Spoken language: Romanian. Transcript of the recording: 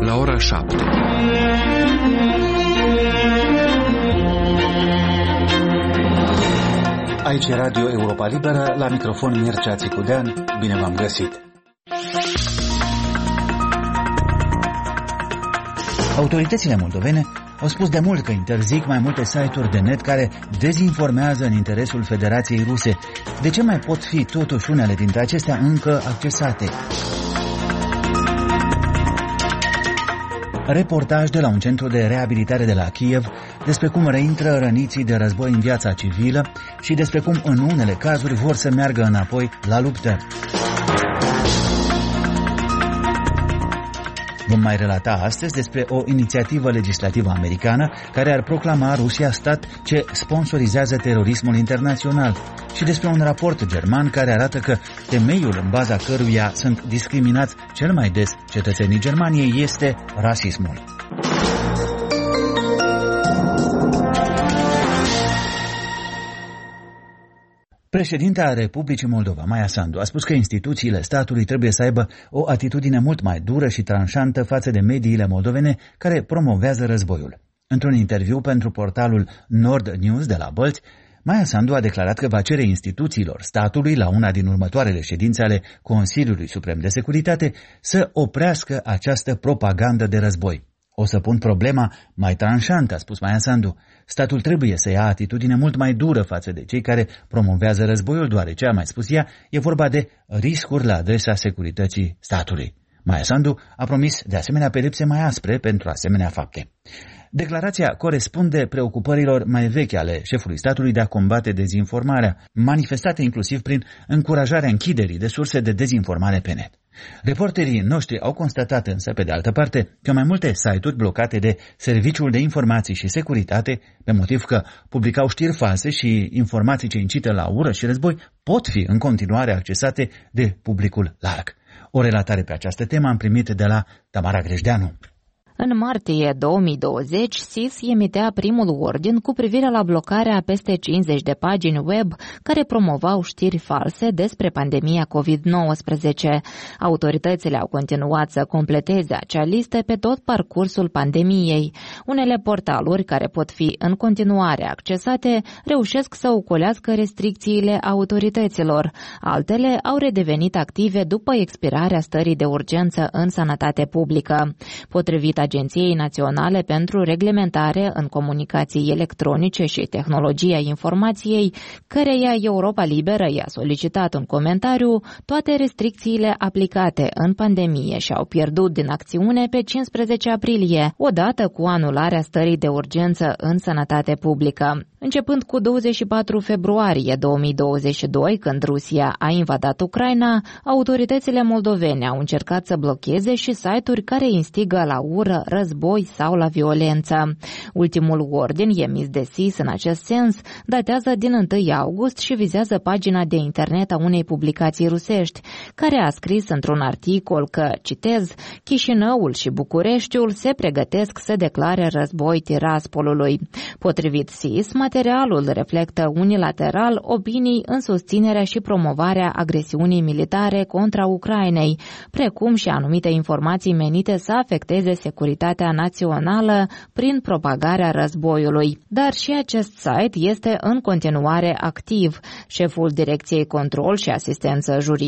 la ora 7. Aici e Radio Europa Liberă, la microfon Mircea Țicudean, bine v-am găsit. Autoritățile moldovene au spus de mult că interzic mai multe site-uri de net care dezinformează în interesul Federației Ruse. De ce mai pot fi totuși unele dintre acestea încă accesate? Reportaj de la un centru de reabilitare de la Kiev despre cum reintră răniții de război în viața civilă și despre cum în unele cazuri vor să meargă înapoi la luptă. Vom mai relata astăzi despre o inițiativă legislativă americană care ar proclama Rusia stat ce sponsorizează terorismul internațional și despre un raport german care arată că temeiul în baza căruia sunt discriminați cel mai des cetățenii Germaniei este rasismul. Președinta Republicii Moldova, Maia Sandu, a spus că instituțiile statului trebuie să aibă o atitudine mult mai dură și tranșantă față de mediile moldovene care promovează războiul. Într-un interviu pentru portalul Nord News de la Bălți, Maia Sandu a declarat că va cere instituțiilor statului, la una din următoarele ședințe ale Consiliului Suprem de Securitate, să oprească această propagandă de război. O să pun problema mai tranșantă, a spus Maia Sandu. Statul trebuie să ia atitudine mult mai dură față de cei care promovează războiul, deoarece, a mai spus ea, e vorba de riscuri la adresa securității statului. Maia Sandu a promis de asemenea pedepse mai aspre pentru asemenea fapte. Declarația corespunde preocupărilor mai vechi ale șefului statului de a combate dezinformarea, manifestate inclusiv prin încurajarea închiderii de surse de dezinformare pe net. Reporterii noștri au constatat însă, pe de altă parte, că mai multe site-uri blocate de Serviciul de Informații și Securitate, pe motiv că publicau știri false și informații ce incită la ură și război, pot fi în continuare accesate de publicul larg. O relatare pe această temă am primit de la Tamara Grejdeanu. În martie 2020, SIS emitea primul ordin cu privire la blocarea a peste 50 de pagini web care promovau știri false despre pandemia COVID-19. Autoritățile au continuat să completeze acea listă pe tot parcursul pandemiei. Unele portaluri care pot fi în continuare accesate reușesc să ocolească restricțiile autorităților. Altele au redevenit active după expirarea stării de urgență în sănătate publică. Potrivit Agenției Naționale pentru Reglementare în Comunicații Electronice și Tehnologia Informației, căreia Europa Liberă i-a solicitat un comentariu, toate restricțiile aplicate în pandemie și-au pierdut din acțiune pe 15 aprilie, odată cu anularea stării de urgență în sănătate publică. Începând cu 24 februarie 2022, când Rusia a invadat Ucraina, autoritățile moldovene au încercat să blocheze și site-uri care instigă la ură, război sau la violență. Ultimul ordin emis de SIS în acest sens datează din 1 august și vizează pagina de internet a unei publicații rusești, care a scris într-un articol că, citez, Chișinăul și Bucureștiul se pregătesc să declare război Tiraspolului. Potrivit SIS, materialul reflectă unilateral opinii în susținerea și promovarea agresiunii militare contra Ucrainei, precum și anumite informații menite să afecteze securitatea națională prin propagarea războiului. Dar și acest site este în continuare activ. Șeful Direcției Control și Asistență Juridică